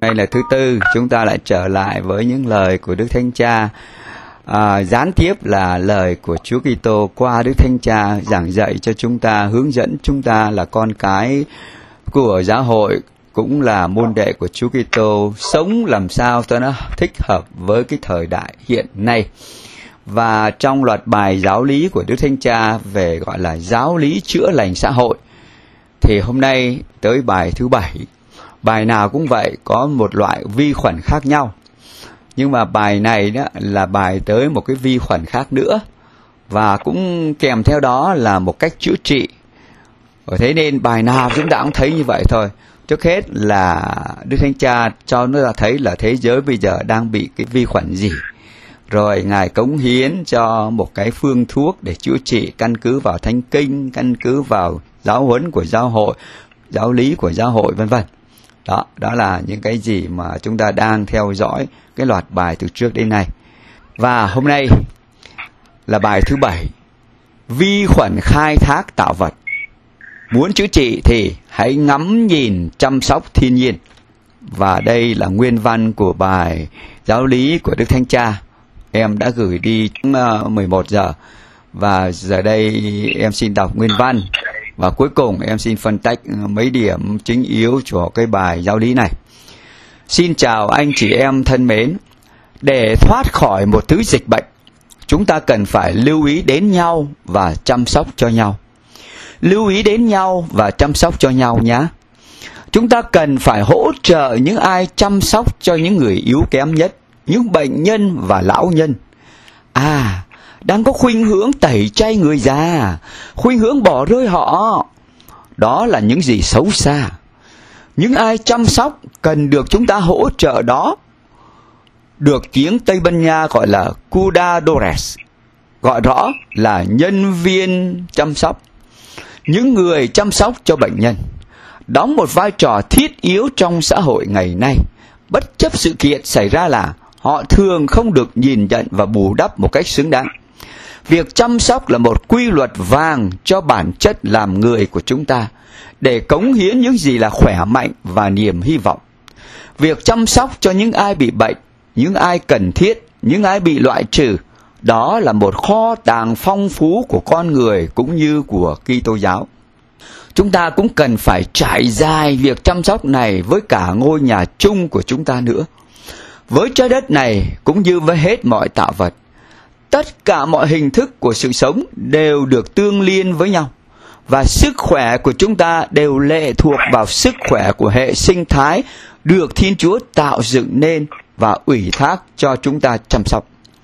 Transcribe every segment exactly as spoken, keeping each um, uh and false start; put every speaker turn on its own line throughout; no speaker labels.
nay là thứ tư, chúng ta lại trở lại với những lời của Đức Thánh Cha. À, gián tiếp là lời của Chúa Kitô qua Đức Thánh Cha giảng dạy cho chúng ta, hướng dẫn chúng ta là con cái của giáo hội, cũng là môn đệ của Chúa Kitô, sống làm sao cho nó thích hợp với cái thời đại hiện nay. Và trong loạt bài giáo lý của Đức Thánh Cha về gọi là giáo lý chữa lành xã hội, thì hôm nay tới bài thứ bảy. Bài nào cũng vậy, có một loại vi khuẩn khác nhau. Nhưng mà bài này đó là bài tới một cái vi khuẩn khác nữa, và cũng kèm theo đó là một cách chữa trị. Thế nên bài nào chúng ta cũng thấy như vậy thôi. Trước hết là Đức Thánh Cha cho chúng ta thấy là thế giới bây giờ đang bị cái vi khuẩn gì, rồi Ngài cống hiến cho một cái phương thuốc để chữa trị căn cứ vào Thánh Kinh, căn cứ vào giáo huấn của giáo hội, giáo lý của giáo hội, vân vân. Đó, đó là những cái gì mà chúng ta đang theo dõi cái loạt bài từ trước đến nay. Và hôm nay là bài thứ bảy, vi khuẩn khai thác tạo vật. Muốn chữa trị thì hãy ngắm nhìn chăm sóc thiên nhiên. Và đây là nguyên văn của bài giáo lý của Đức Thánh Cha. Em đã gửi đi mười một giờ. Và giờ đây em xin đọc nguyên văn. Và cuối cùng em xin phân tách mấy điểm chính yếu của cái bài giáo lý này. Xin chào anh chị em thân mến. Để thoát khỏi một thứ dịch bệnh, chúng ta cần phải lưu ý đến nhau và chăm sóc cho nhau. Lưu ý đến nhau và chăm sóc cho nhau nhé. Chúng ta cần phải hỗ trợ những ai chăm sóc cho những người yếu kém nhất, những bệnh nhân và lão nhân. À, đang có khuynh hướng tẩy chay người già, khuynh hướng bỏ rơi họ. Đó là những gì xấu xa. Những ai chăm sóc cần được chúng ta hỗ trợ đó. Được tiếng Tây Ban Nha gọi là cuidadores, gọi rõ là nhân viên chăm sóc. Những người chăm sóc cho bệnh nhân đóng một vai trò thiết yếu trong xã hội ngày nay. Bất chấp sự kiện xảy ra là họ thường không được nhìn nhận và bù đắp một cách xứng đáng. Việc chăm sóc là một quy luật vàng cho bản chất làm người của chúng ta, để cống hiến những gì là khỏe mạnh và niềm hy vọng. Việc chăm sóc cho những ai bị bệnh, những ai cần thiết, những ai bị loại trừ, đó là một kho tàng phong phú của con người cũng như của Kitô giáo. Chúng ta cũng cần phải trải dài việc chăm sóc này với cả ngôi nhà chung của chúng ta nữa. Với trái đất này cũng như với hết mọi tạo vật, tất cả mọi hình thức của sự sống đều được tương liên với nhau. Và sức khỏe của chúng ta đều lệ thuộc vào sức khỏe của hệ sinh thái được Thiên Chúa tạo dựng nên và ủy thác cho chúng ta chăm sóc.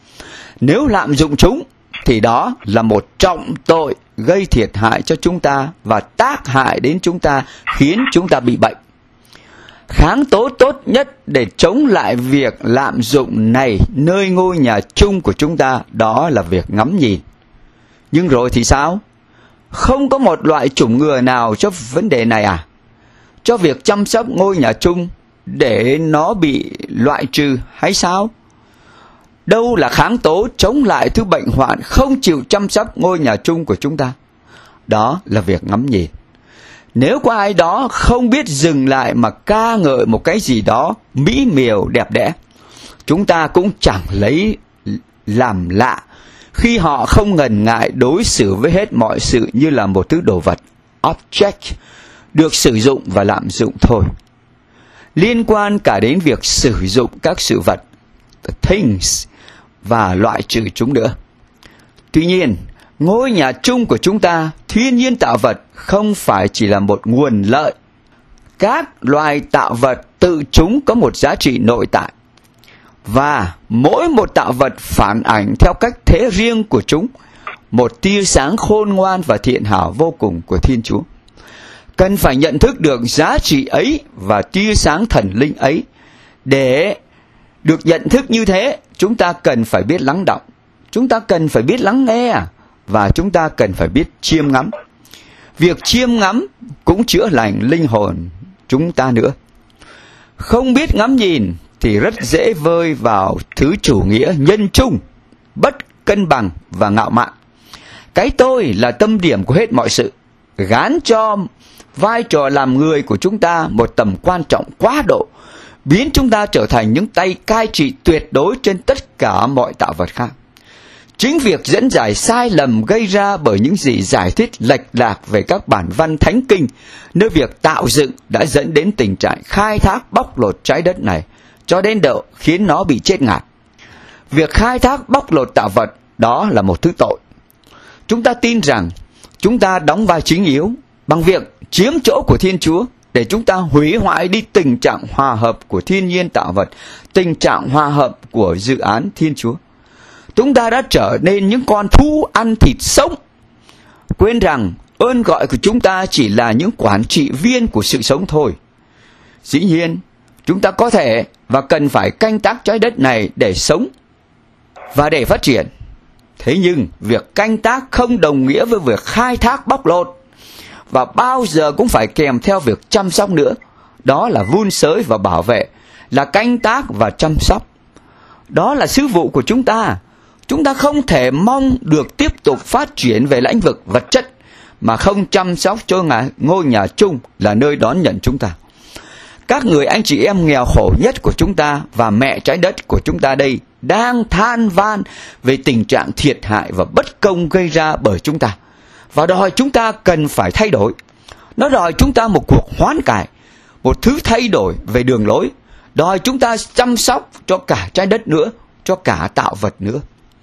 Nếu lạm dụng chúng thì đó là một trọng tội gây thiệt hại cho chúng ta và tác hại đến chúng ta, khiến chúng ta bị bệnh. Kháng tố tốt nhất để chống lại việc lạm dụng này nơi ngôi nhà chung của chúng ta, đó là việc ngắm nhìn. Nhưng rồi thì sao? Không có một loại chủng ngừa nào cho vấn đề này à? Cho việc chăm sóc ngôi nhà chung để nó bị loại trừ hay sao? Đâu là kháng tố chống lại thứ bệnh hoạn không chịu chăm sóc ngôi nhà chung của chúng ta? Đó là việc ngắm nhìn. Nếu có ai đó không biết dừng lại mà ca ngợi một cái gì đó mỹ miều đẹp đẽ, chúng ta cũng chẳng lấy làm lạ khi họ không ngần ngại đối xử với hết mọi sự như là một thứ đồ vật, object, được sử dụng và lạm dụng thôi. Liên quan cả đến việc sử dụng các sự vật, the things, và loại trừ chúng nữa. Tuy nhiên, ngôi nhà chung của chúng ta, thiên nhiên tạo vật, không phải chỉ là một nguồn lợi. Các loài tạo vật tự chúng có một giá trị nội tại, và mỗi một tạo vật phản ảnh theo cách thế riêng của chúng một tia sáng khôn ngoan và thiện hảo vô cùng của Thiên Chúa. Cần phải nhận thức được giá trị ấy và tia sáng thần linh ấy. Để được nhận thức như thế, chúng ta cần phải biết lắng đọng, chúng ta cần phải biết lắng nghe, và chúng ta cần phải biết chiêm ngắm. Việc chiêm ngắm cũng chữa lành linh hồn chúng ta nữa. Không biết ngắm nhìn thì rất dễ vơi vào thứ chủ nghĩa nhân chung, bất cân bằng và ngạo mạn. Cái tôi là tâm điểm của hết mọi sự, gán cho vai trò làm người của chúng ta một tầm quan trọng quá độ, biến chúng ta trở thành những tay cai trị tuyệt đối trên tất cả mọi tạo vật khác. Chính việc dẫn giải sai lầm gây ra bởi những gì giải thích lệch lạc về các bản văn thánh kinh, nơi việc tạo dựng đã dẫn đến tình trạng khai thác bóc lột trái đất này, cho đến độ khiến nó bị chết ngạt. Việc khai thác bóc lột tạo vật đó là một thứ tội. Chúng ta tin rằng chúng ta đóng vai chính yếu bằng việc chiếm chỗ của Thiên Chúa để chúng ta hủy hoại đi tình trạng hòa hợp của thiên nhiên tạo vật, tình trạng hòa hợp của dự án Thiên Chúa. Chúng ta đã trở nên những con thú ăn thịt sống, quên rằng ơn gọi của chúng ta chỉ là những quản trị viên của sự sống thôi. Dĩ nhiên, chúng ta có thể và cần phải canh tác trái đất này để sống và để phát triển. Thế nhưng, việc canh tác không đồng nghĩa với việc khai thác bóc lột, và bao giờ cũng phải kèm theo việc chăm sóc nữa. Đó là vun sới và bảo vệ, là canh tác và chăm sóc. Đó là sứ vụ của chúng ta. Chúng ta không thể mong được tiếp tục phát triển về lĩnh vực vật chất mà không chăm sóc cho ngôi nhà chung là nơi đón nhận chúng ta. Các người anh chị em nghèo khổ nhất của chúng ta và mẹ trái đất của chúng ta đây đang than van về tình trạng thiệt hại và bất công gây ra bởi chúng ta, và đòi chúng ta cần phải thay đổi. Nó đòi chúng ta một cuộc hoán cải, một thứ thay đổi về đường lối, đòi chúng ta chăm sóc cho cả trái đất nữa, cho cả tạo vật nữa.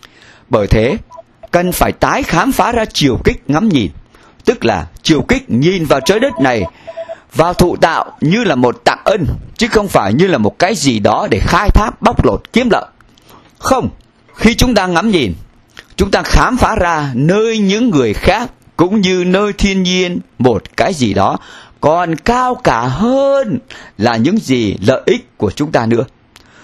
Bởi thế, cần phải tái khám phá ra chiều kích ngắm nhìn, tức là chiều kích nhìn vào trái đất này, vào thụ tạo như là một tặng ân, chứ không phải như là một cái gì đó để khai thác, bóc lột, kiếm lợi. Không, khi chúng ta ngắm nhìn, chúng ta khám phá ra nơi những người khác cũng như nơi thiên nhiên một cái gì đó còn cao cả hơn là những gì lợi ích của chúng ta nữa.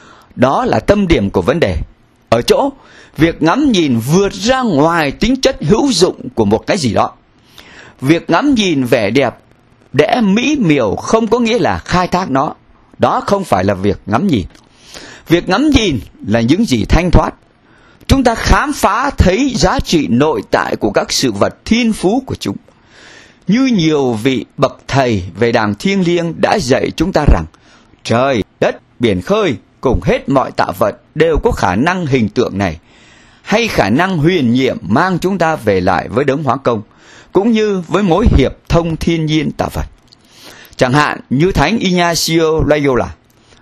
Đó là tâm điểm của vấn đề. Ở chỗ, việc ngắm nhìn vượt ra ngoài tính chất hữu dụng của một cái gì đó. Việc ngắm nhìn vẻ đẹp, đẽ mỹ miều không có nghĩa là khai thác nó. Đó không phải là việc ngắm nhìn. Việc ngắm nhìn là những gì thanh thoát. Chúng ta khám phá thấy giá trị nội tại của các sự vật thiên phú của chúng. Như nhiều vị bậc thầy về đàng thiêng liêng đã dạy chúng ta rằng trời, đất, biển khơi cùng hết mọi tạo vật đều có khả năng hình tượng này, hay khả năng huyền nhiệm mang chúng ta về lại với đấng hóa công, cũng như với mối hiệp thông thiên nhiên tạo vật. Chẳng hạn như Thánh Ignacio Loyola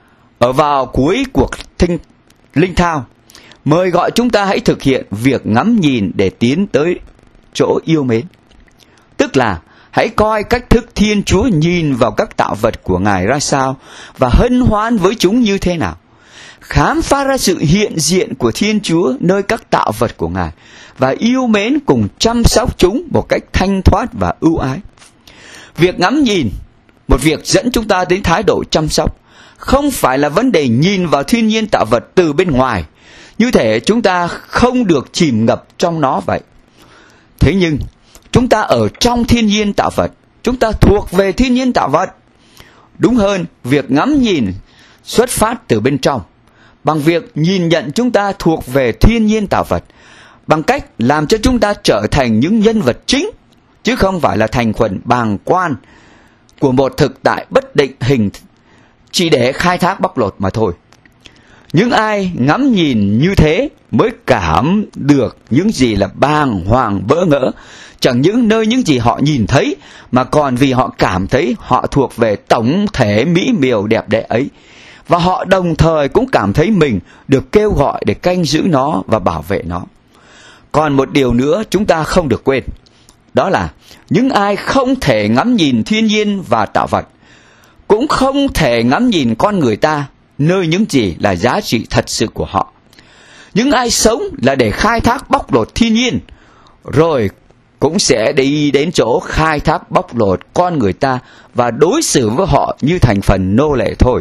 ở vào cuối cuộc thinh, linh thao mời gọi chúng ta hãy thực hiện việc ngắm nhìn để tiến tới chỗ yêu mến. Tức là hãy coi cách thức Thiên Chúa nhìn vào các tạo vật của Ngài ra sao và hân hoan với chúng như thế nào. Khám phá ra sự hiện diện của Thiên Chúa nơi các tạo vật của Ngài và yêu mến cùng chăm sóc chúng một cách thanh thoát và ưu ái. Việc ngắm nhìn, một việc dẫn chúng ta đến thái độ chăm sóc, không phải là vấn đề nhìn vào thiên nhiên tạo vật từ bên ngoài, như thể chúng ta không được chìm ngập trong nó vậy. Thế nhưng, chúng ta ở trong thiên nhiên tạo vật, chúng ta thuộc về thiên nhiên tạo vật. Đúng hơn, việc ngắm nhìn xuất phát từ bên trong, bằng việc nhìn nhận chúng ta thuộc về thiên nhiên tạo vật, bằng cách làm cho chúng ta trở thành những nhân vật chính, chứ không phải là thành phần bàng quan của một thực tại bất định hình chỉ để khai thác bóc lột mà thôi. Những ai ngắm nhìn như thế mới cảm được những gì là bàng hoàng bỡ ngỡ, chẳng những nơi những gì họ nhìn thấy, mà còn vì họ cảm thấy họ thuộc về tổng thể mỹ miều đẹp đẽ ấy. Và họ đồng thời cũng cảm thấy mình được kêu gọi để canh giữ nó và bảo vệ nó. Còn một điều nữa chúng ta không được quên, đó là những ai không thể ngắm nhìn thiên nhiên và tạo vật, cũng không thể ngắm nhìn con người ta nơi những gì là giá trị thật sự của họ. Những ai sống là để khai thác bóc lột thiên nhiên, rồi cũng sẽ đi đến chỗ khai thác bóc lột con người ta và đối xử với họ như thành phần nô lệ thôi.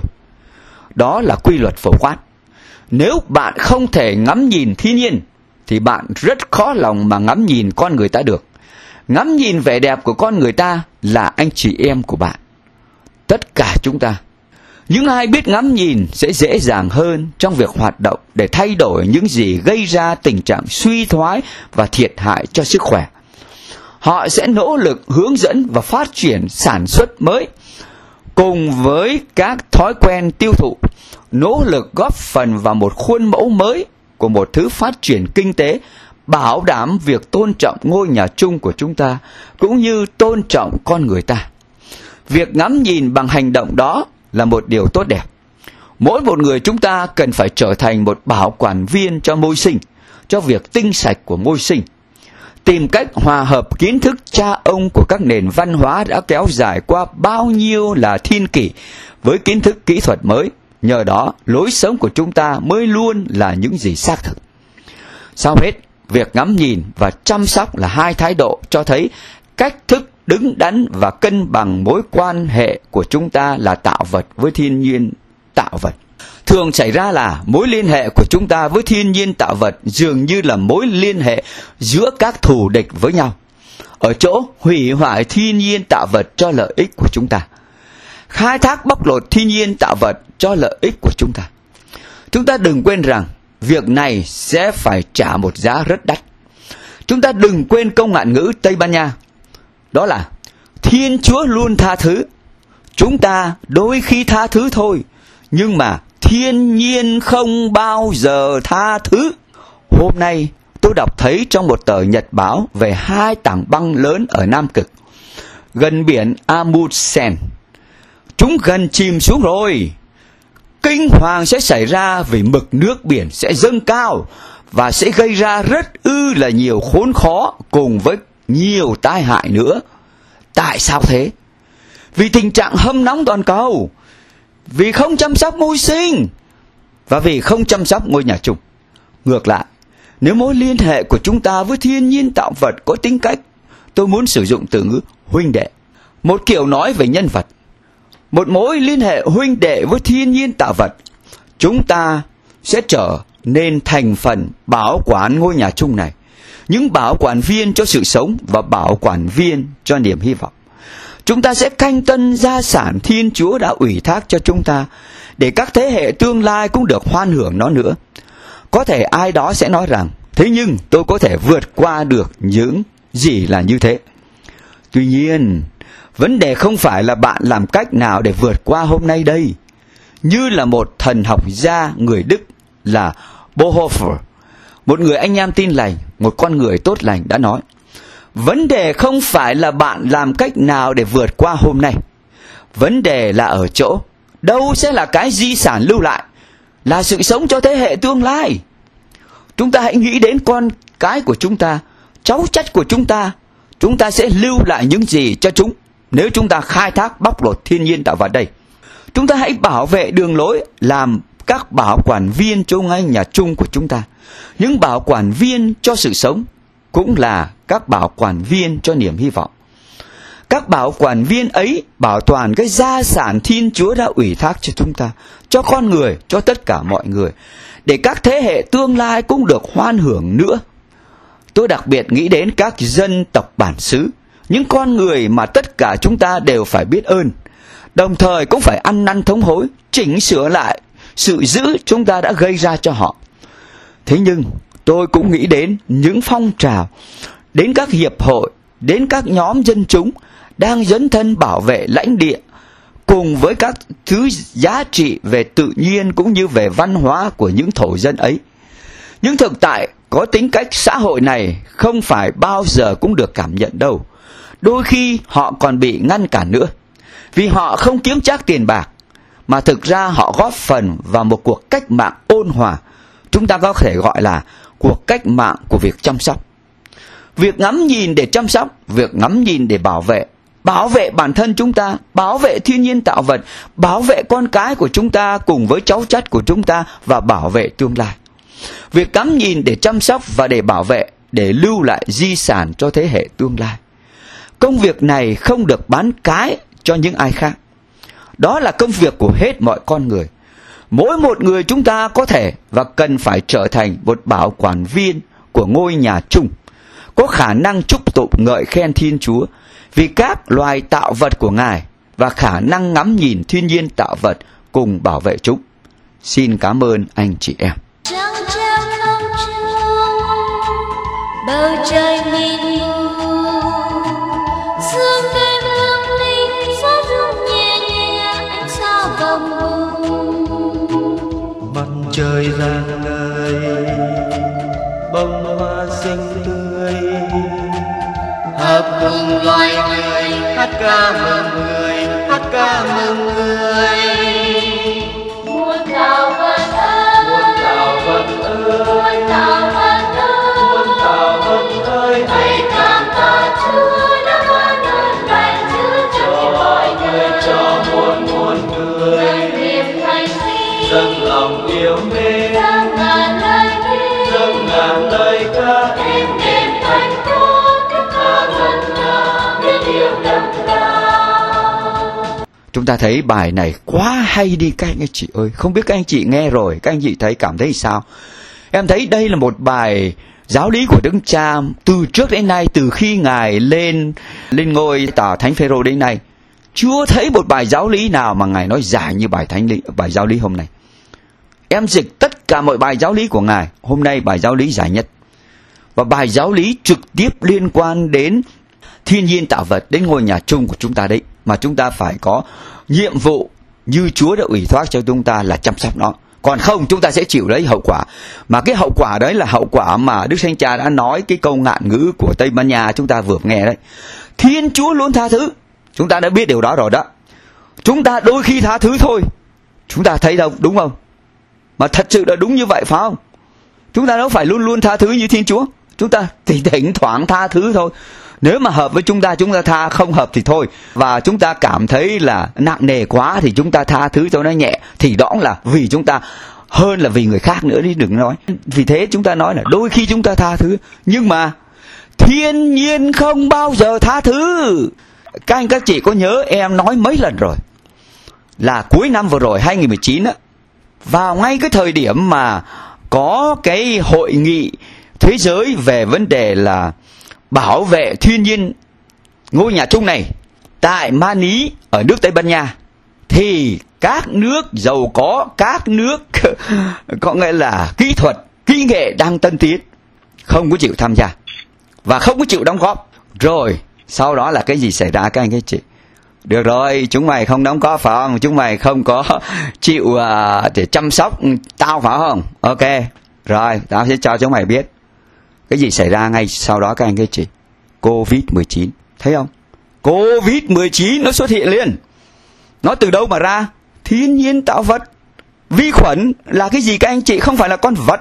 Đó là quy luật phổ quát. Nếu bạn không thể ngắm nhìn thiên nhiên, thì bạn rất khó lòng mà ngắm nhìn con người ta được. Ngắm nhìn vẻ đẹp của con người ta là anh chị em của bạn. Tất cả chúng ta, những ai biết ngắm nhìn sẽ dễ dàng hơn trong việc hoạt động để thay đổi những gì gây ra tình trạng suy thoái và thiệt hại cho sức khỏe. Họ sẽ nỗ lực hướng dẫn và phát triển sản xuất mới, cùng với các thói quen tiêu thụ, nỗ lực góp phần vào một khuôn mẫu mới của một thứ phát triển kinh tế, bảo đảm việc tôn trọng ngôi nhà chung của chúng ta, cũng như tôn trọng con người ta. Việc ngắm nhìn bằng hành động đó là một điều tốt đẹp. Mỗi một người chúng ta cần phải trở thành một bảo quản viên cho môi sinh, cho việc tinh sạch của môi sinh. Tìm cách hòa hợp kiến thức cha ông của các nền văn hóa đã kéo dài qua bao nhiêu là thiên kỷ với kiến thức kỹ thuật mới. Nhờ đó, lối sống của chúng ta mới luôn là những gì xác thực. Sau hết, việc ngắm nhìn và chăm sóc là hai thái độ cho thấy cách thức đứng đắn và cân bằng mối quan hệ của chúng ta là tạo vật với thiên nhiên tạo vật. Thường xảy ra là mối liên hệ của chúng ta với thiên nhiên tạo vật dường như là mối liên hệ giữa các thù địch với nhau, ở chỗ hủy hoại thiên nhiên tạo vật cho lợi ích của chúng ta, khai thác bóc lột thiên nhiên tạo vật cho lợi ích của chúng ta. Chúng ta đừng quên rằng việc này sẽ phải trả một giá rất đắt. Chúng ta đừng quên câu ngạn ngữ Tây Ban Nha, đó là Thiên Chúa luôn tha thứ. Chúng ta đôi khi tha thứ thôi, nhưng mà thiên nhiên không bao giờ tha thứ. Hôm nay tôi đọc thấy trong một tờ nhật báo về hai tảng băng lớn ở Nam Cực, gần biển Amundsen. Chúng gần chìm xuống rồi. Kinh hoàng sẽ xảy ra vì mực nước biển sẽ dâng cao và sẽ gây ra rất ư là nhiều khốn khó cùng với nhiều tai hại nữa. Tại sao thế? Vì tình trạng hâm nóng toàn cầu, vì không chăm sóc môi sinh và vì không chăm sóc ngôi nhà chung. Ngược lại, nếu mối liên hệ của chúng ta với thiên nhiên tạo vật có tính cách, tôi muốn sử dụng từ ngữ huynh đệ, một kiểu nói về nhân vật, một mối liên hệ huynh đệ với thiên nhiên tạo vật, chúng ta sẽ trở nên thành phần bảo quản ngôi nhà chung này, những bảo quản viên cho sự sống và bảo quản viên cho niềm hy vọng. Chúng ta sẽ canh tân gia sản Thiên Chúa đã ủy thác cho chúng ta, để các thế hệ tương lai cũng được hoan hưởng nó nữa. Có thể ai đó sẽ nói rằng, thế nhưng tôi có thể vượt qua được những gì là như thế. Tuy nhiên, vấn đề không phải là bạn làm cách nào để vượt qua hôm nay đây. Như là một thần học gia người Đức là Bonhoeffer, một người anh em tin lành, một con người tốt lành đã nói, vấn đề không phải là bạn làm cách nào để vượt qua hôm nay. Vấn đề là ở chỗ, đâu sẽ là cái di sản lưu lại, là sự sống cho thế hệ tương lai. Chúng ta hãy nghĩ đến con cái của chúng ta, cháu chắt của chúng ta. Chúng ta sẽ lưu lại những gì cho chúng nếu chúng ta khai thác bóc lột thiên nhiên tạo vật đây. Chúng ta hãy bảo vệ đường lối, làm các bảo quản viên cho ngôi nhà chung của chúng ta. Những bảo quản viên cho sự sống cũng là các bảo quản viên cho niềm hy vọng. Các bảo quản viên ấy bảo toàn cái gia sản Thiên Chúa đã ủy thác cho chúng ta, cho con người, cho tất cả mọi người, để các thế hệ tương lai cũng được hoan hưởng nữa. Tôi đặc biệt nghĩ đến các dân tộc bản xứ, những con người mà tất cả chúng ta đều phải biết ơn, đồng thời cũng phải ăn năn thống hối, chỉnh sửa lại sự dữ chúng ta đã gây ra cho họ. Thế nhưng tôi cũng nghĩ đến những phong trào, đến các hiệp hội, đến các nhóm dân chúng đang dấn thân bảo vệ lãnh địa, cùng với các thứ giá trị về tự nhiên cũng như về văn hóa của những thổ dân ấy. Nhưng thực tại có tính cách xã hội này không phải bao giờ cũng được cảm nhận đâu. Đôi khi họ còn bị ngăn cản nữa, vì họ không kiếm trác tiền bạc, mà thực ra họ góp phần vào một cuộc cách mạng ôn hòa. Chúng ta có thể gọi là cuộc cách mạng của việc chăm sóc. Việc ngắm nhìn để chăm sóc, việc ngắm nhìn để bảo vệ. Bảo vệ bản thân chúng ta, bảo vệ thiên nhiên tạo vật, bảo vệ con cái của chúng ta cùng với cháu chắt của chúng ta và bảo vệ tương lai. Việc ngắm nhìn để chăm sóc và để bảo vệ, để lưu lại di sản cho thế hệ tương lai. Công việc này không được bán cái cho những ai khác. Đó là công việc của hết mọi con người. Mỗi một người chúng ta có thể và cần phải trở thành một bảo quản viên của ngôi nhà chung, có khả năng chúc tụng ngợi khen Thiên Chúa vì các loài tạo vật của Ngài và khả năng ngắm nhìn thiên nhiên tạo vật cùng bảo vệ chúng. Xin cảm ơn anh chị em.
Trăng treo không trung, bầu trời mịn mù, sương đêm lung linh gió rung nhẹ nhẹ,
trời rạng ngời, bông hoa xinh tươi, hợp cùng loài người hát ca mừng người, hát ca mừng người.
Muôn tạo vật ơi,
Muôn tạo vật ơi,
muôn tạo vật ơi,
muôn tạo vật ơi,
hãy cảm tạ Chúa đã ban ơn lành giữ cho mọi người,
cho muôn muôn người.
dâng niềm thành kính,
Dâng lòng yêu mến,
dâng ngàn lời kính,
dâng ngàn lời ca,
êm đềm thành tốt tiếng ca ngân nga, biết yêu đậm đau.
Chúng ta thấy bài này quá hay đi các anh chị ơi. Không biết các anh chị nghe rồi, các anh chị thấy cảm thấy sao? Em thấy đây là một bài giáo lý của Đức Cha từ trước đến nay, từ khi Ngài lên lên ngôi tòa Thánh Phêrô đến nay. Chưa thấy một bài giáo lý nào mà Ngài nói dài như bài thánh lý, bài giáo lý hôm nay. Em dịch tất cả mọi bài giáo lý của Ngài, hôm nay bài giáo lý dài nhất. Và bài giáo lý trực tiếp liên quan đến thiên nhiên tạo vật, đến ngôi nhà chung của chúng ta đấy, mà chúng ta phải có nhiệm vụ như Chúa đã ủy thác cho chúng ta là chăm sóc nó. Còn không chúng ta sẽ chịu lấy hậu quả. Mà cái hậu quả đấy là hậu quả mà Đức Thánh Cha đã nói, cái câu ngạn ngữ của Tây Ban Nha chúng ta vừa nghe đấy. Thiên Chúa luôn tha thứ. Chúng ta đã biết điều đó rồi đó. Chúng ta đôi khi tha thứ thôi. Chúng ta thấy đâu, đúng không? Mà thật sự là đúng như vậy phải không? Chúng ta đâu phải luôn luôn tha thứ như Thiên Chúa. Chúng ta thì thỉnh thoảng tha thứ thôi. Nếu mà hợp với chúng ta, chúng ta tha, không hợp thì thôi. Và chúng ta cảm thấy là nặng nề quá thì chúng ta tha thứ cho nó nhẹ. Thì đó là vì chúng ta hơn là vì người khác nữa đi, đừng nói. Vì thế chúng ta nói là đôi khi chúng ta tha thứ, nhưng mà thiên nhiên không bao giờ tha thứ. Các anh các chị có nhớ em nói mấy lần rồi, là cuối năm vừa rồi hai nghìn mười chín á, vào ngay cái thời điểm mà có cái hội nghị thế giới về vấn đề là bảo vệ thiên nhiên ngôi nhà chung này tại Mani ở nước Tây Ban Nha, thì các nước giàu có, các nước có nghĩa là kỹ thuật, kỹ nghệ đang tân tiến không có chịu tham gia và không có chịu đóng góp. Rồi sau đó là cái gì xảy ra các anh các chị? Được rồi, chúng mày không đóng góp phải không? Chúng mày không có chịu uh, để chăm sóc tao phải không? Ok, rồi tao sẽ cho chúng mày biết cái gì xảy ra ngay sau đó các anh các chị. Covid mười chín, thấy không? Covid mười chín nó xuất hiện liền. Nó từ đâu mà ra? Thiên nhiên tạo vật. Vi khuẩn là cái gì các anh chị? Không phải là con vật.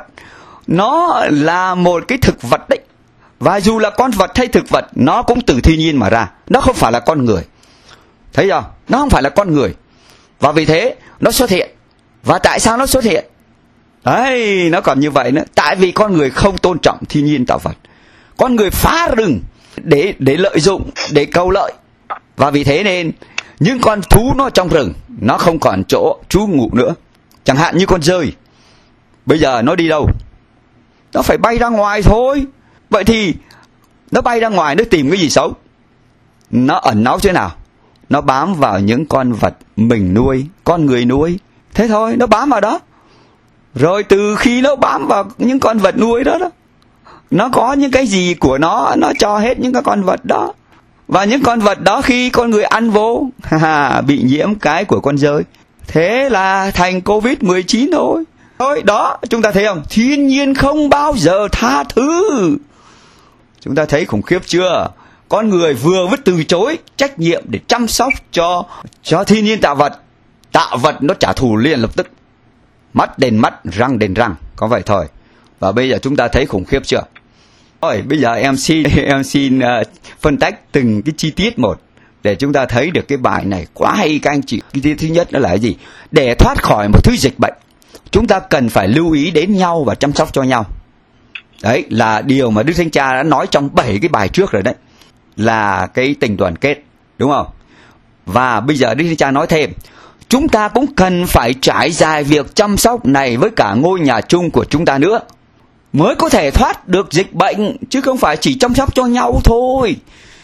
Nó là một cái thực vật đấy. Và dù là con vật hay thực vật, nó cũng từ thiên nhiên mà ra. Nó không phải là con người. Thấy chưa? Nó không phải là con người. Và vì thế nó xuất hiện. Và tại sao nó xuất hiện? Đấy, nó còn như vậy nữa. Tại vì con người không tôn trọng thiên nhiên tạo vật. Con người phá rừng để để lợi dụng, để cầu lợi. Và vì thế nên những con thú nó trong rừng, nó không còn chỗ trú ngụ nữa. Chẳng hạn như con dơi, bây giờ nó đi đâu? Nó phải bay ra ngoài thôi. Vậy thì nó bay ra ngoài, nó tìm cái gì xấu? Nó ẩn náu thế nào? Nó bám vào những con vật mình nuôi, con người nuôi. Thế thôi, nó bám vào đó. Rồi từ khi nó bám vào những con vật nuôi đó đó, nó có những cái gì của nó, nó cho hết những cái con vật đó. Và những con vật đó khi con người ăn vô, bị nhiễm cái của con dơi. Thế là thành Covid mười chín thôi. Thôi đó, chúng ta thấy không? Thiên nhiên không bao giờ tha thứ. Chúng ta thấy khủng khiếp chưa? Con người vừa mới từ chối trách nhiệm để chăm sóc cho cho thiên nhiên tạo vật. Tạo vật nó trả thù liền lập tức. Mắt đền mắt, răng đền răng, có vậy thôi. Và bây giờ chúng ta thấy khủng khiếp chưa? Rồi, bây giờ em xin em xin uh, phân tách từng cái chi tiết một để chúng ta thấy được cái bài này quá hay các anh chị. Cái chi tiết thứ nhất đó là cái gì? Để thoát khỏi một thứ dịch bệnh, chúng ta cần phải lưu ý đến nhau và chăm sóc cho nhau. Đấy là điều mà Đức Thánh Cha đã nói trong bảy cái bài trước rồi đấy. Là cái tình đoàn kết, đúng không? Và bây giờ Đức Thánh Cha nói thêm, chúng ta cũng cần phải trải dài việc chăm sóc này với cả ngôi nhà chung của chúng ta nữa, mới có thể thoát được dịch bệnh, chứ không phải chỉ chăm sóc cho nhau thôi.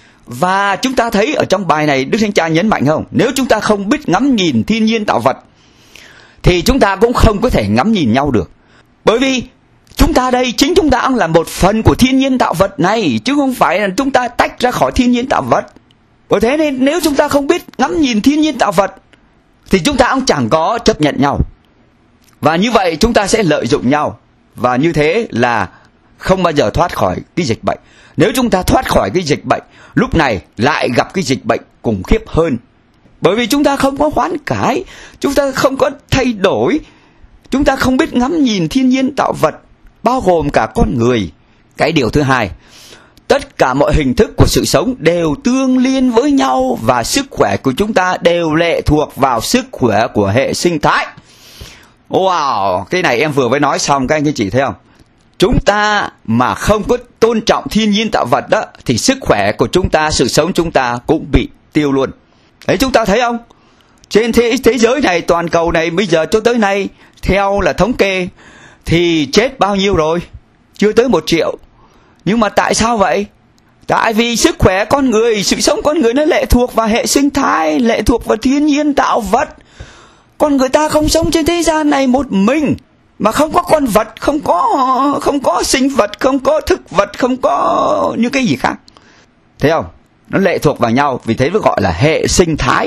Và chúng ta thấy ở trong bài này Đức Thánh Cha nhấn mạnh không? Nếu chúng ta không biết ngắm nhìn thiên nhiên tạo vật thì chúng ta cũng không có thể ngắm nhìn nhau được. Bởi vì chúng ta đây, chính chúng ta cũng là một phần của thiên nhiên tạo vật này, chứ không phải là chúng ta tách ra khỏi thiên nhiên tạo vật. Bởi thế nên nếu chúng ta không biết ngắm nhìn thiên nhiên tạo vật thì chúng ta cũng chẳng có chấp nhận nhau. Và như vậy chúng ta sẽ lợi dụng nhau. Và như thế là không bao giờ thoát khỏi cái dịch bệnh. Nếu chúng ta thoát khỏi cái dịch bệnh, lúc này lại gặp cái dịch bệnh khủng khiếp hơn. Bởi vì chúng ta không có hoán cải, chúng ta không có thay đổi, chúng ta không biết ngắm nhìn thiên nhiên tạo vật, bao gồm cả con người. Cái điều thứ hai, tất cả mọi hình thức của sự sống đều tương liên với nhau và sức khỏe của chúng ta đều lệ thuộc vào sức khỏe của hệ sinh thái. Wow, cái này em vừa mới nói xong các anh chị thấy không? Chúng ta mà không có tôn trọng thiên nhiên tạo vật đó thì sức khỏe của chúng ta, sự sống chúng ta cũng bị tiêu luôn. Đấy, chúng ta thấy không? Trên thế, thế giới này, toàn cầu này bây giờ cho tới nay, theo là thống kê thì chết bao nhiêu rồi? Chưa tới một triệu. Nhưng mà tại sao vậy? Tại vì sức khỏe con người, sự sống con người nó lệ thuộc vào hệ sinh thái, lệ thuộc vào thiên nhiên tạo vật. Con người ta không sống trên thế gian này một mình, mà không có con vật, không có không có sinh vật, không có thực vật, không có những cái gì khác. Thấy không? Nó lệ thuộc vào nhau, vì thế mới gọi là hệ sinh thái.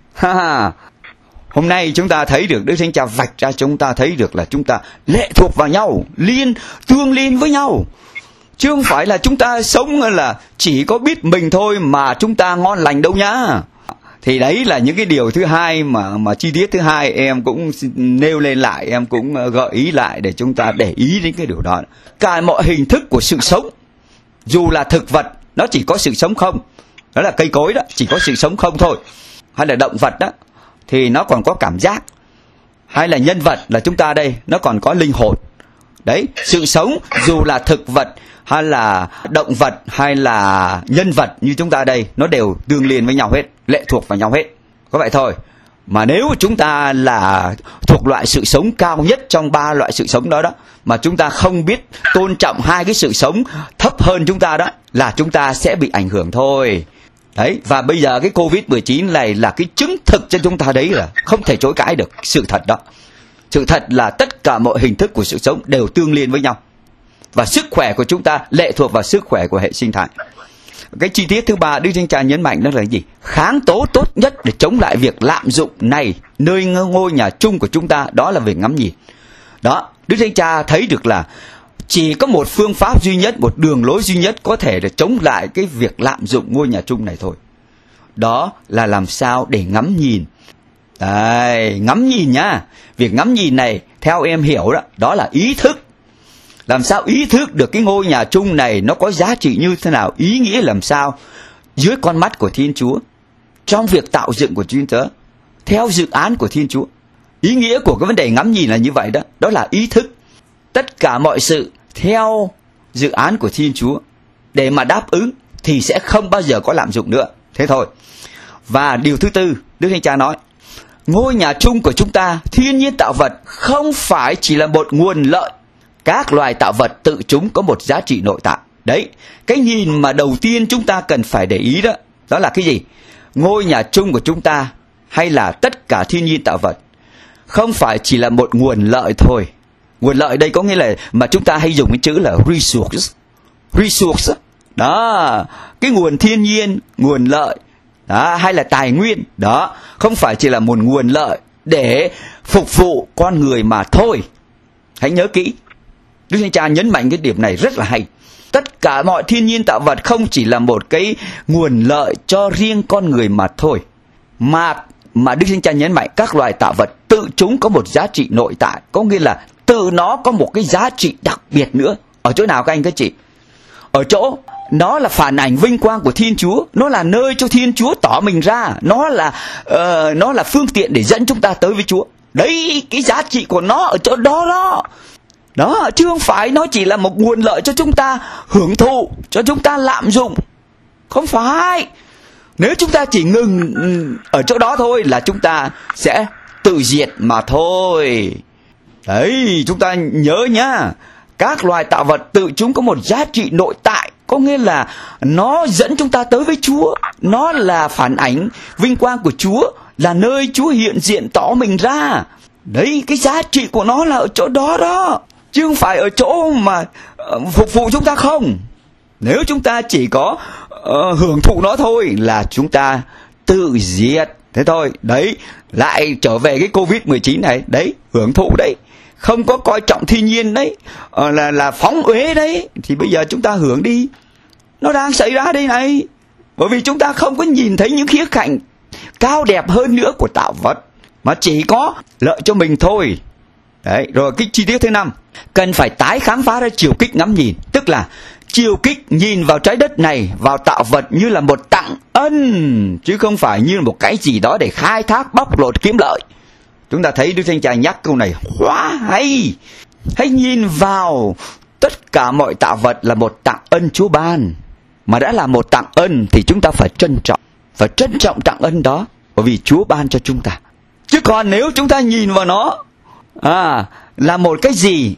Hôm nay chúng ta thấy được Đức Thánh Cha vạch ra, chúng ta thấy được là chúng ta lệ thuộc vào nhau, liên tương liên với nhau. Chứ không phải là chúng ta sống là chỉ có biết mình thôi mà chúng ta ngon lành đâu nhá. Thì đấy là những cái điều thứ hai mà mà chi tiết thứ hai em cũng nêu lên lại, em cũng gợi ý lại để chúng ta để ý đến cái điều đó. Cả mọi hình thức của sự sống, dù là thực vật nó chỉ có sự sống không, đó là cây cối đó, chỉ có sự sống không thôi, hay là động vật đó thì nó còn có cảm giác, hay là nhân vật là chúng ta đây, nó còn có linh hồn. Đấy, sự sống dù là thực vật hay là động vật hay là nhân vật như chúng ta đây, nó đều tương liên với nhau hết, lệ thuộc vào nhau hết. Có vậy thôi. Mà nếu chúng ta là thuộc loại sự sống cao nhất trong ba loại sự sống đó đó, mà chúng ta không biết tôn trọng hai cái sự sống thấp hơn chúng ta đó, là chúng ta sẽ bị ảnh hưởng thôi. Đấy, và bây giờ cái covid mười chín này là cái chứng thực cho chúng ta đấy, là không thể chối cãi được sự thật đó. Sự thật là tất cả mọi hình thức của sự sống đều tương liên với nhau. Và sức khỏe của chúng ta lệ thuộc vào sức khỏe của hệ sinh thái. Cái chi tiết thứ ba Đức Thánh Cha nhấn mạnh đó là gì? Kháng tố tốt nhất để chống lại việc lạm dụng này nơi ngôi nhà chung của chúng ta, đó là việc ngắm nhìn. Đó, Đức Thánh Cha thấy được là chỉ có một phương pháp duy nhất, một đường lối duy nhất có thể để chống lại cái việc lạm dụng ngôi nhà chung này thôi. Đó là làm sao để ngắm nhìn. Đấy, ngắm nhìn nhá. Việc ngắm nhìn này theo em hiểu đó, đó là ý thức. Làm sao ý thức được cái ngôi nhà chung này nó có giá trị như thế nào, ý nghĩa làm sao dưới con mắt của Thiên Chúa, trong việc tạo dựng của Chúa Tớ, theo dự án của Thiên Chúa. Ý nghĩa của cái vấn đề ngắm nhìn là như vậy đó, đó là ý thức. Tất cả mọi sự theo dự án của Thiên Chúa để mà đáp ứng thì sẽ không bao giờ có lạm dụng nữa. Thế thôi. Và điều thứ tư, Đức Thánh Cha nói, ngôi nhà chung của chúng ta, thiên nhiên tạo vật, không phải chỉ là một nguồn lợi. Các loài tạo vật tự chúng có một giá trị nội tại. Đấy, cái nhìn mà đầu tiên chúng ta cần phải để ý đó, đó là cái gì? Ngôi nhà chung của chúng ta, hay là tất cả thiên nhiên tạo vật, không phải chỉ là một nguồn lợi thôi. Nguồn lợi đây có nghĩa là, mà chúng ta hay dùng cái chữ là resource. Resource, đó, cái nguồn thiên nhiên, nguồn lợi, đó, hay là tài nguyên, đó, không phải chỉ là một nguồn lợi để phục vụ con người mà thôi. Hãy nhớ kỹ. Đức Thánh Cha nhấn mạnh cái điểm này rất là hay. Tất cả mọi thiên nhiên tạo vật không chỉ là một cái nguồn lợi cho riêng con người mà thôi, mà mà Đức Thánh Cha nhấn mạnh các loài tạo vật tự chúng có một giá trị nội tại, có nghĩa là tự nó có một cái giá trị đặc biệt nữa. Ở chỗ nào các anh các chị? Ở chỗ nó là phản ảnh vinh quang của Thiên Chúa, nó là nơi cho Thiên Chúa tỏ mình ra, nó là uh, nó là phương tiện để dẫn chúng ta tới với Chúa. Đấy, cái giá trị của nó ở chỗ đó đó. Đó, chứ không phải nó chỉ là một nguồn lợi cho chúng ta hưởng thụ, cho chúng ta lạm dụng. Không phải. Nếu chúng ta chỉ ngừng ở chỗ đó thôi là chúng ta sẽ tự diệt mà thôi. Đấy, chúng ta nhớ nhá. Các loài tạo vật tự chúng có một giá trị nội tại, có nghĩa là nó dẫn chúng ta tới với Chúa. Nó là phản ảnh vinh quang của Chúa, là nơi Chúa hiện diện tỏ mình ra. Đấy, cái giá trị của nó là ở chỗ đó đó, chứ không phải ở chỗ mà uh, phục vụ chúng ta không. Nếu chúng ta chỉ có uh, hưởng thụ nó thôi là chúng ta tự diệt. Thế thôi, đấy, lại trở về cái covid mười chín này, đấy, hưởng thụ đấy. không có coi trọng thiên nhiên đấy, ờ, là là phóng uế đấy, thì bây giờ chúng ta hưởng đi. Nó đang xảy ra đây này. Bởi vì chúng ta không có nhìn thấy những khía cạnh cao đẹp hơn nữa của tạo vật, mà chỉ có lợi cho mình thôi. Đấy, rồi cái chi tiết thứ năm, cần phải tái khám phá ra chiều kích ngắm nhìn, tức là chiều kích nhìn vào trái đất này, vào tạo vật như là một tặng ân, chứ không phải như là một cái gì đó để khai thác, bóc lột, kiếm lợi. Chúng ta thấy Đức Thánh Cha nhắc câu này quá hay. Hãy nhìn vào tất cả mọi tạo vật là một tặng ân Chúa ban. Mà đã là một tặng ân thì chúng ta phải trân trọng, phải trân trọng tặng ân đó, bởi vì Chúa ban cho chúng ta. Chứ còn nếu chúng ta nhìn vào nó à, là một cái gì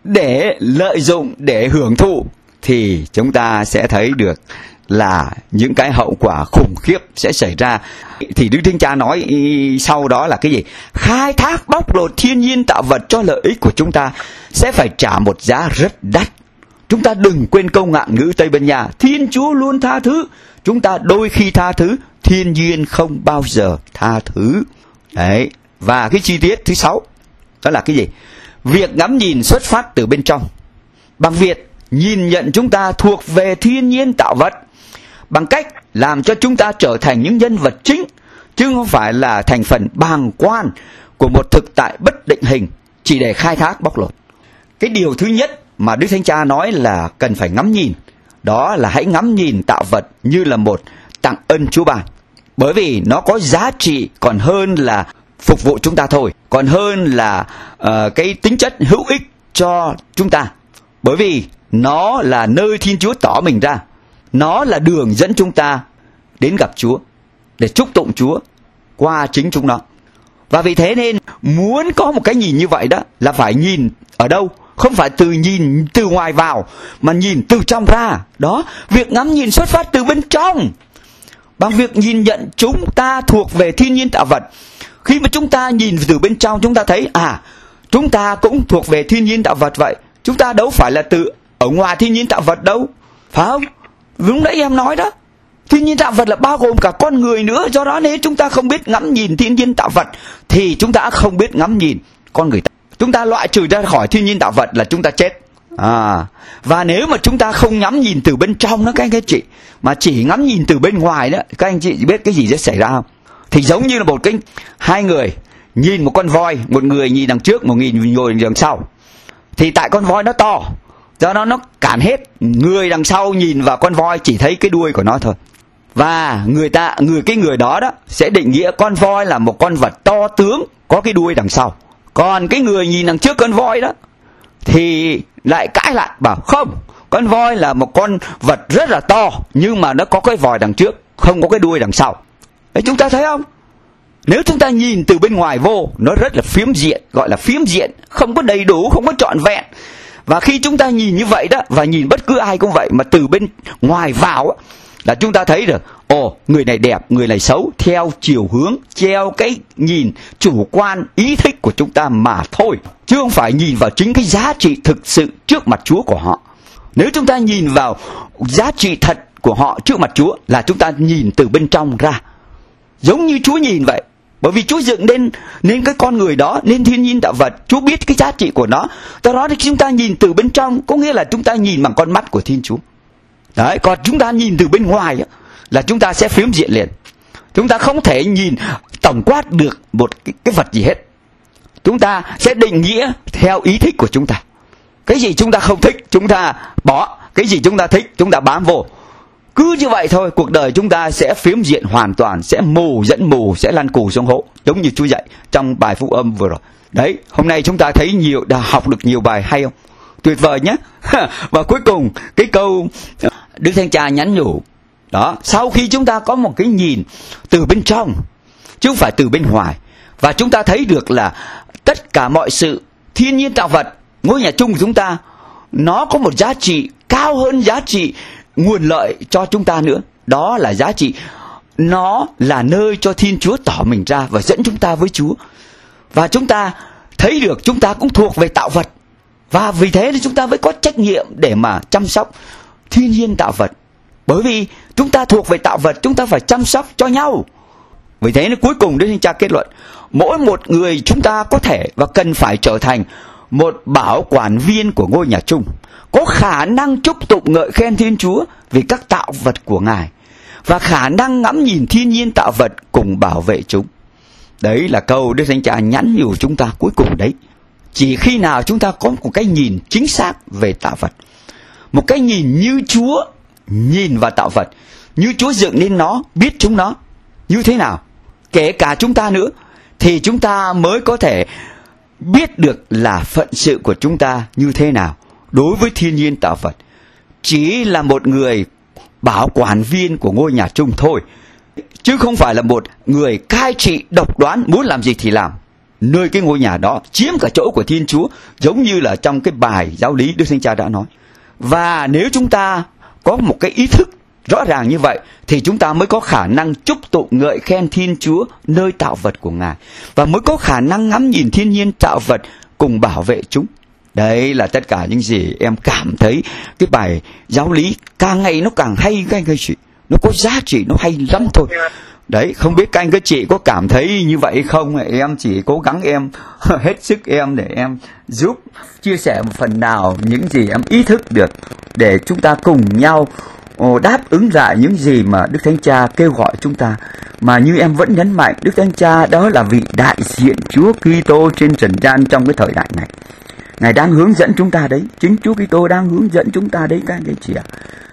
để lợi dụng, để hưởng thụ, thì chúng ta sẽ thấy được là những cái hậu quả khủng khiếp sẽ xảy ra. Thì Đức Thánh Cha nói sau đó là cái gì? Khai thác, bóc lột thiên nhiên tạo vật cho lợi ích của chúng ta sẽ phải trả một giá rất đắt. Chúng ta đừng quên câu ngạn ngữ Tây Ban Nha: Thiên Chúa luôn tha thứ. Chúng ta đôi khi tha thứ, thiên nhiên không bao giờ tha thứ. Đấy. Và cái chi tiết thứ sáu, đó là cái gì? Việc ngắm nhìn xuất phát từ bên trong. Bằng việc nhìn nhận chúng ta thuộc về thiên nhiên tạo vật, bằng cách làm cho chúng ta trở thành những nhân vật chính, chứ không phải là thành phần bàng quan của một thực tại bất định hình, chỉ để khai thác bóc lột. Cái điều thứ nhất mà Đức Thánh Cha nói là cần phải ngắm nhìn, đó là hãy ngắm nhìn tạo vật như là một tặng ân Chúa ban. Bởi vì nó có giá trị còn hơn là phục vụ chúng ta thôi, còn hơn là uh, cái tính chất hữu ích cho chúng ta. Bởi vì nó là nơi Thiên Chúa tỏ mình ra, nó là đường dẫn chúng ta đến gặp Chúa, để chúc tụng Chúa qua chính chúng nó. Và vì thế nên muốn có một cái nhìn như vậy đó là phải nhìn ở đâu? Không phải từ nhìn từ ngoài vào, mà nhìn từ trong ra. Đó, việc ngắm nhìn xuất phát từ bên trong. Bằng việc nhìn nhận chúng ta thuộc về thiên nhiên tạo vật. Khi mà chúng ta nhìn từ bên trong, chúng ta thấy à, chúng ta cũng thuộc về thiên nhiên tạo vật vậy. Chúng ta đâu phải là từ ở ngoài thiên nhiên tạo vật đâu, phải không? Lúc nãy em nói đó, thiên nhiên tạo vật là bao gồm cả con người nữa. Do đó nếu chúng ta không biết ngắm nhìn thiên nhiên tạo vật thì chúng ta không biết ngắm nhìn con người ta. Chúng ta loại trừ ra khỏi thiên nhiên tạo vật là chúng ta chết. À, và nếu mà chúng ta không ngắm nhìn từ bên trong đó các anh các chị, mà chỉ ngắm nhìn từ bên ngoài đó, các anh chị biết cái gì sẽ xảy ra không? Thì giống như là một cái hai người nhìn một con voi, một người nhìn đằng trước, một người ngồi đằng sau. Thì tại con voi nó to, do đó nó cản hết. Người đằng sau nhìn vào con voi chỉ thấy cái đuôi của nó thôi. Và người ta, người cái người đó đó sẽ định nghĩa con voi là một con vật to tướng có cái đuôi đằng sau. Còn cái người nhìn đằng trước con voi đó thì lại cãi lại, bảo không, con voi là một con vật rất là to, nhưng mà nó có cái vòi đằng trước, không có cái đuôi đằng sau. Đấy, chúng ta thấy không? Nếu chúng ta nhìn từ bên ngoài vô, nó rất là phiếm diện, gọi là phiếm diện, không có đầy đủ, không có trọn vẹn. Và khi chúng ta nhìn như vậy đó, và nhìn bất cứ ai cũng vậy, mà từ bên ngoài vào là chúng ta thấy được, ồ, người này đẹp, người này xấu, theo chiều hướng, theo cái nhìn chủ quan, ý thích của chúng ta mà thôi, chứ không phải nhìn vào chính cái giá trị thực sự trước mặt Chúa của họ. Nếu chúng ta nhìn vào giá trị thật của họ trước mặt Chúa là chúng ta nhìn từ bên trong ra, giống như Chúa nhìn vậy. Bởi vì Chúa dựng nên nên cái con người đó, nên thiên nhiên tạo vật, Chúa biết cái giá trị của nó. Do đó thì chúng ta nhìn từ bên trong, có nghĩa là chúng ta nhìn bằng con mắt của Thiên Chúa. Đấy, còn chúng ta nhìn từ bên ngoài á, là chúng ta sẽ phiếm diện liền. Chúng ta không thể nhìn tổng quát được một cái, cái vật gì hết. Chúng ta sẽ định nghĩa theo ý thích của chúng ta. Cái gì chúng ta không thích, chúng ta bỏ. Cái gì chúng ta thích, chúng ta bám vô. Cứ như vậy thôi, cuộc đời chúng ta sẽ phiếm diện hoàn toàn, sẽ mù dẫn mù, sẽ lăn cù xuống hố, giống như Chúa dạy trong bài phúc âm vừa rồi. Đấy, hôm nay chúng ta thấy nhiều, đã học được nhiều bài hay không? Tuyệt vời nhé. Và cuối cùng, cái câu Đức Thánh Cha nhắn nhủ, đó, sau khi chúng ta có một cái nhìn từ bên trong, chứ không phải từ bên ngoài, và chúng ta thấy được là tất cả mọi sự thiên nhiên tạo vật, ngôi nhà chung của chúng ta, nó có một giá trị cao hơn giá trị nguồn lợi cho chúng ta nữa. Đó là giá trị, nó là nơi cho Thiên Chúa tỏ mình ra và dẫn chúng ta với Chúa. Và chúng ta thấy được chúng ta cũng thuộc về tạo vật, và vì thế thì chúng ta mới có trách nhiệm để mà chăm sóc thiên nhiên tạo vật. Bởi vì chúng ta thuộc về tạo vật, chúng ta phải chăm sóc cho nhau. Vì thế nên cuối cùng Đức Thánh Cha kết luận, mỗi một người chúng ta có thể và cần phải trở thành một bảo quản viên của ngôi nhà chung, có khả năng chúc tụng ngợi khen Thiên Chúa vì các tạo vật của Ngài, và khả năng ngắm nhìn thiên nhiên tạo vật cùng bảo vệ chúng. Đấy là câu Đức Thánh Cha nhắn nhủ chúng ta cuối cùng đấy. Chỉ khi nào chúng ta có một cái nhìn chính xác về tạo vật, một cái nhìn như Chúa nhìn vào tạo vật, như Chúa dựng nên nó, biết chúng nó như thế nào, kể cả chúng ta nữa, thì chúng ta mới có thể biết được là phận sự của chúng ta như thế nào đối với thiên nhiên tạo vật. Chỉ là một người bảo quản viên của ngôi nhà chung thôi, chứ không phải là một người cai trị độc đoán, muốn làm gì thì làm, nơi cái ngôi nhà đó chiếm cả chỗ của Thiên Chúa, giống như là trong cái bài giáo lý Đức Thánh Cha đã nói. Và nếu chúng ta có một cái ý thức rõ ràng như vậy, thì chúng ta mới có khả năng chúc tụng ngợi khen Thiên Chúa nơi tạo vật của Ngài, và mới có khả năng ngắm nhìn thiên nhiên tạo vật cùng bảo vệ chúng. Đấy là tất cả những gì em cảm thấy cái bài giáo lý càng ngày nó càng hay các anh các chị. Nó có giá trị, nó hay lắm thôi. Đấy, không biết các anh các chị có cảm thấy như vậy không? Em chỉ cố gắng em hết sức em để em giúp chia sẻ một phần nào những gì em ý thức được, để chúng ta cùng nhau đáp ứng lại những gì mà Đức Thánh Cha kêu gọi chúng ta. Mà như em vẫn nhấn mạnh, Đức Thánh Cha đó là vị đại diện Chúa Kitô trên trần gian trong cái thời đại này. Ngài đang hướng dẫn chúng ta đấy, chính Chúa Kitô đang hướng dẫn chúng ta đấy các anh các chị ạ.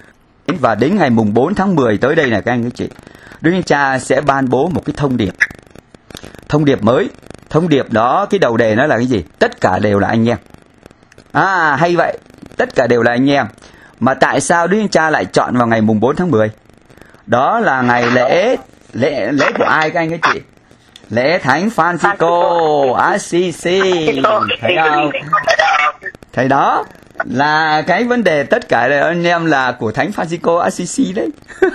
Và đến ngày mùng bốn tháng mười tới đây này các anh các chị, Đức Thánh Cha sẽ ban bố một cái thông điệp. Thông điệp mới. Thông điệp đó, cái đầu đề nó là cái gì? Tất cả đều là anh em. À, hay vậy. Tất cả đều là anh em. Mà tại sao Đức Thánh Cha lại chọn vào ngày mùng bốn tháng mười? Đó là ngày lễ lễ lễ của ai các anh các chị? Lễ Thánh Francisco Assisi. Thấy không? Thấy đó là cái vấn đề tất cả là anh em là của Thánh Francisco Assisi đấy.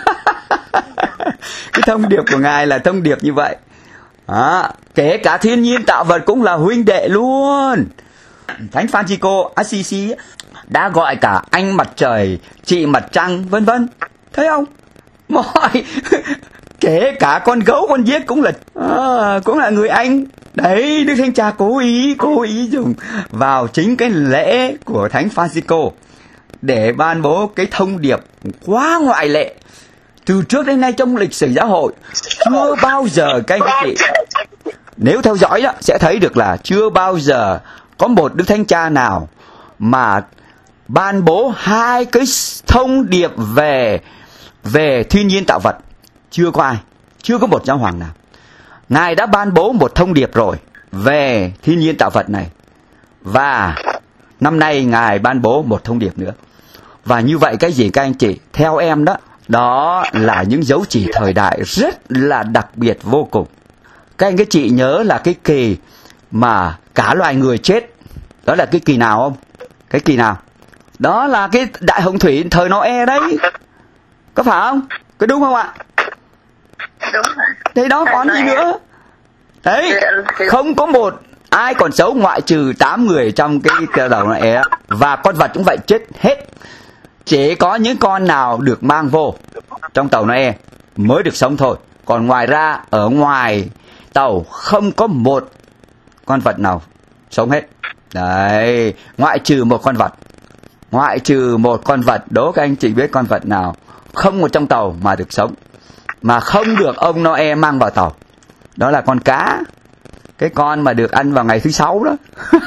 Cái thông điệp của Ngài là thông điệp như vậy. À, kể cả thiên nhiên tạo vật cũng là huynh đệ luôn. Thánh Francisco Assisi đã gọi cả anh mặt trời, chị mặt trăng, vân vân. Thấy không? Mọi kể cả con gấu, con giết cũng là à, cũng là người anh. Đấy, Đức Thánh Cha cố ý cố ý dùng vào chính cái lễ của Thánh Francisco để ban bố cái thông điệp quá ngoại lệ. Từ trước đến nay trong lịch sử giáo hội chưa bao giờ các anh chị, nếu theo dõi đó sẽ thấy được là chưa bao giờ có một Đức Thánh Cha nào mà ban bố hai cái thông điệp về về thiên nhiên tạo vật. Chưa có ai, chưa có một giáo hoàng nào. Ngài đã ban bố một thông điệp rồi về thiên nhiên tạo vật này, và năm nay Ngài ban bố một thông điệp nữa. Và như vậy cái gì các anh chị? Theo em đó, đó là những dấu chỉ thời đại rất là đặc biệt vô cùng. Các anh các chị nhớ là cái kỳ mà cả loài người chết, đó là cái kỳ nào không? Cái kỳ nào? Đó là cái đại hồng thủy thời Noe đấy. Có phải không? Có đúng không ạ?
Đúng rồi.
Thế đó còn gì nữa? Đấy, không có một ai còn sống ngoại trừ tám người trong cái đầu này, và con vật cũng vậy, chết hết. Chỉ có những con nào được mang vô trong tàu Noe mới được sống thôi. Còn ngoài ra ở ngoài tàu không có một con vật nào sống hết. Đấy, ngoại trừ một con vật. Ngoại trừ một con vật, đố các anh chị biết con vật nào không ở trong tàu mà được sống, mà không được ông Noe mang vào tàu. Đó là con cá. Cái con mà được ăn vào ngày thứ sáu đó.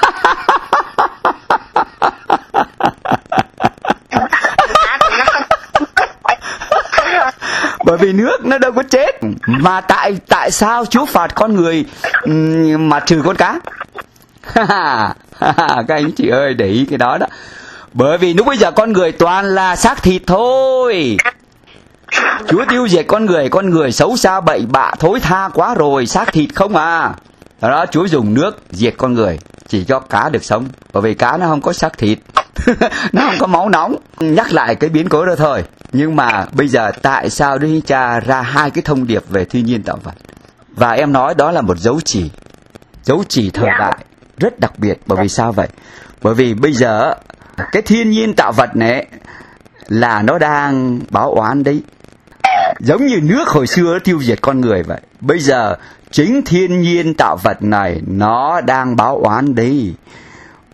Bởi vì nước nó đâu có chết. Mà tại tại sao Chúa phạt con người mà trừ con cá? Các anh chị ơi, để ý cái đó đó. Bởi vì lúc bây giờ con người toàn là xác thịt thôi. Chúa tiêu diệt con người, con người xấu xa bậy bạ thối tha quá rồi, xác thịt không à. Đó, Chúa dùng nước diệt con người, chỉ cho cá được sống. Bởi vì cá nó không có xác thịt, nó không có máu nóng. Nhắc lại cái biến cố đó thôi. Nhưng mà bây giờ tại sao Đức Thánh Cha ra hai cái thông điệp về thiên nhiên tạo vật? Và em nói đó là một dấu chỉ, dấu chỉ thời đại rất đặc biệt. Bởi vì sao vậy? Bởi vì bây giờ cái thiên nhiên tạo vật này là nó đang báo oán đấy. Giống như nước hồi xưa nó tiêu diệt con người vậy. Bây giờ chính thiên nhiên tạo vật này nó đang báo oán đấy.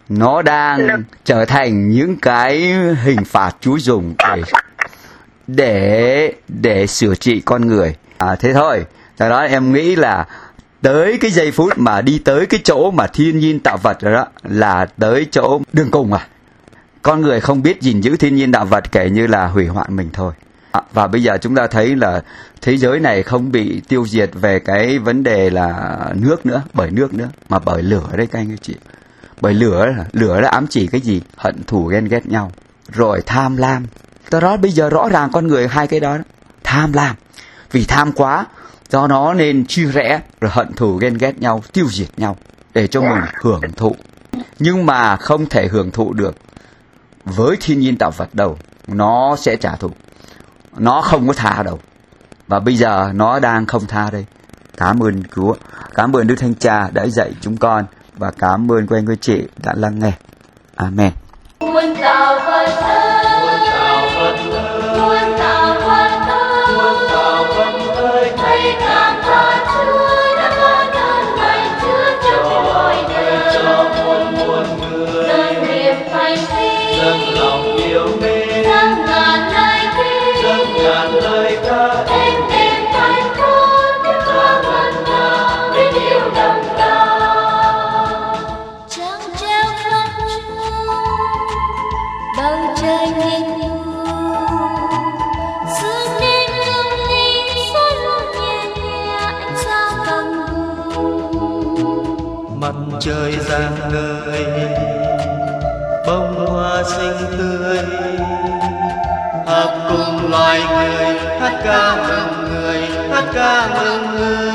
nó đang trở thành những cái hình phạt Chúa dùng để để để sửa trị con người. À, thế thôi. Do đó em nghĩ là tới cái giây phút mà đi tới cái chỗ mà thiên nhiên tạo vật rồi đó là tới chỗ đường cùng à. Con người không biết gìn giữ thiên nhiên tạo vật kể như là hủy hoại mình thôi. À, và bây giờ chúng ta thấy là thế giới này không bị tiêu diệt về cái vấn đề là nước nữa, bởi nước nữa, mà bởi lửa đấy các anh các chị. Bởi lửa, lửa đã ám chỉ cái gì? Hận thù ghen ghét nhau, rồi tham lam. Do đó bây giờ rõ ràng con người hai cái đó, đó. Tham lam, vì tham quá, do nó nên chia rẽ, rồi hận thù ghen ghét nhau, tiêu diệt nhau, để cho mình hưởng thụ. Nhưng mà không thể hưởng thụ được với thiên nhiên tạo vật đâu, nó sẽ trả thù, nó không có tha đâu. Và bây giờ nó đang không tha đây. Cảm ơn Chúa, cảm ơn Đức Thánh Cha đã dạy chúng con, và cảm ơn quý anh quý chị đã lắng nghe. Amen.
Muôn tạo vật ơi, muôn tạo vật ơi, muôn tạo vật ơi, muôn tạo vật ơi, hãy cảm tạ Chúa đã ban ơn lành chứa cho mọi đời, cho muôn muôn người dâng niềm thành kính, dâng lòng yêu mến, dâng ngàn lời kinh, dâng ngàn lời ca, êm đềm thanh thôn tiếng ca ngân nga, biết yêu đậm đà. Trăng treo khắp Chúa, bầu trời nghìn màu, sương đêm lung linh, gió nhẹ nhẹ ánh sao vầng buồm.
Mặt trời rạng ngời, bông hoa xinh tươi, hát cùng loài người, hát ca mừng người, hát ca mừng người.